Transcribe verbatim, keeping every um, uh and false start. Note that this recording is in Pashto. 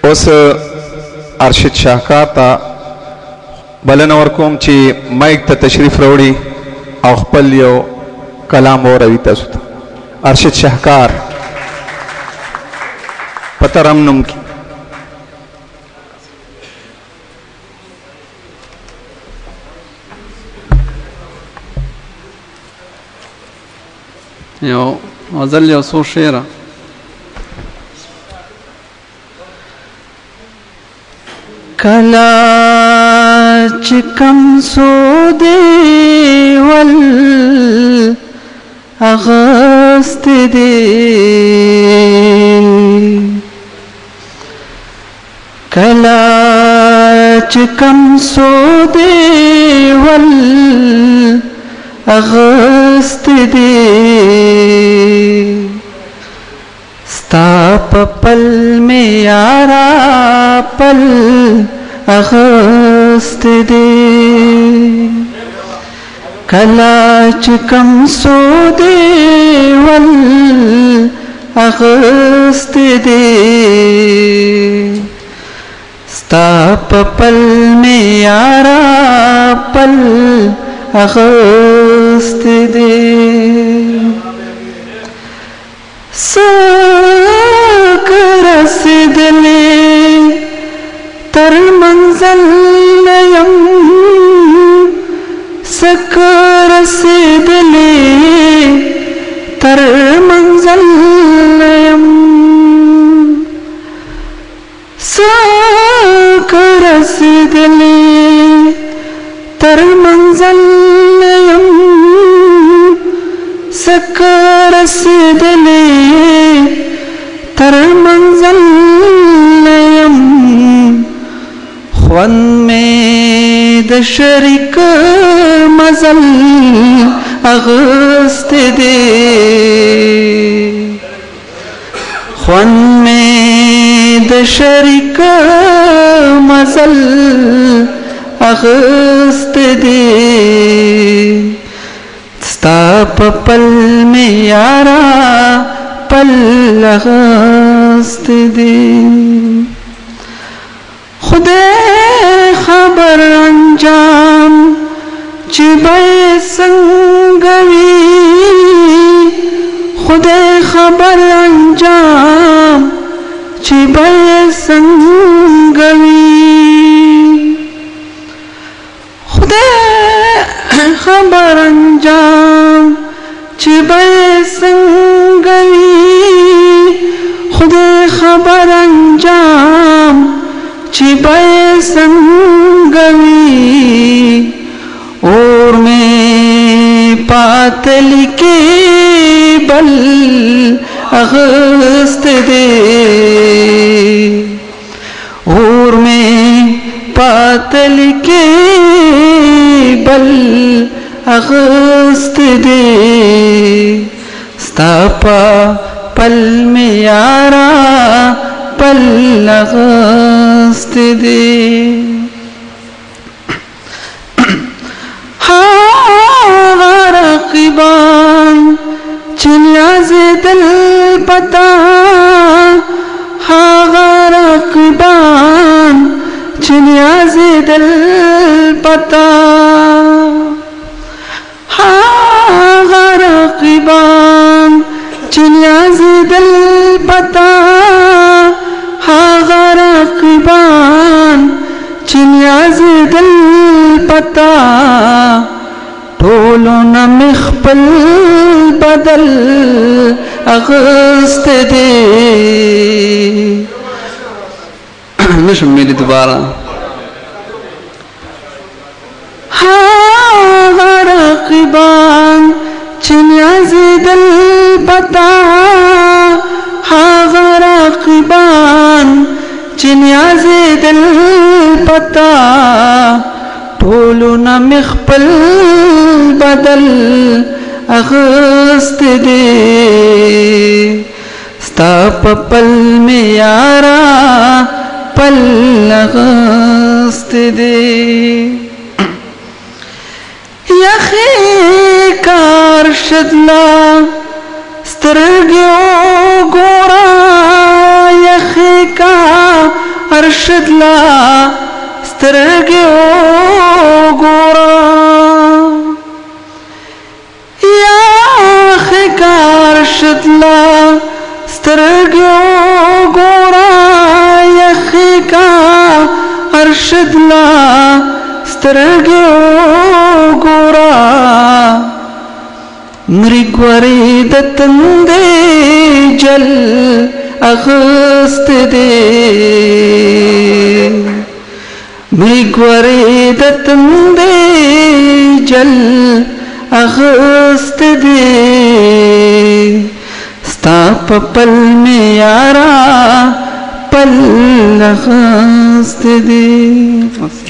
اوس ارشد شاهکار ته بلنه ورکوم چې مایک ته تشریف راوړي او خپل یو کلام واوروي تاسو ته. ارشد شاهکار په ترنم کې. یو غزل یو څو شعره. کلا چې کم سودې ول اغست دې کلا چې کم سودې ول اغست دې ستا په پل میں یارا پل اغست دې کلا چې کم سودې ول اغست دې ستا په پل میں یارا پل اغست دې سک رسیدلې تر منزل یم سک رسیدلې تر منزل یم سک رسیدلې تر منزل یم سک رسیدلې تر منزل یم خوان میں د شریک مزل اغست دې خوان میں د شریک مزل اغست دې ستا په پل میں یارا پل اغست دې خدای خبر انجام چې به څنګه وي خدای خبر انجام چې به څنګه وي خدای خبر انجام چې به څنګه وي خدای خبر انجام چې به څنګه وي اور میں پاتل کې بل اغست دې اور میں پاتل کې بل اغست دې ستا په پل میں یارا پل اغست دې هاغه رقیبان چې نیاز دل پتا هاغه رقیبان چې نیاز دل پتا هاغه رقیبان چې نیاز دل پتا هاغه رقیبان چې نیاز دل پتا ټولو نه مې خپل بدل اغست دې نشم ویلی دوباره هاغه رقیبان چې نیاز دل پتا هاغه رقیبان چې نیاز دل پتا ټولو نه مې خپل بدل اغست دې ستا په پل میں یارا پل اغست دې یخې کار شدلا سترګې وګوره یخې کا ارشد لا سترګې وګوره یا خکا ارشد لا سترګې وګوره یا خکا ارشد لا سترګې وګوره مرګوري د تندې جل اغست دې مرګوري د تندې جل اغست دې ستا په پل مې یارا پل اغست دې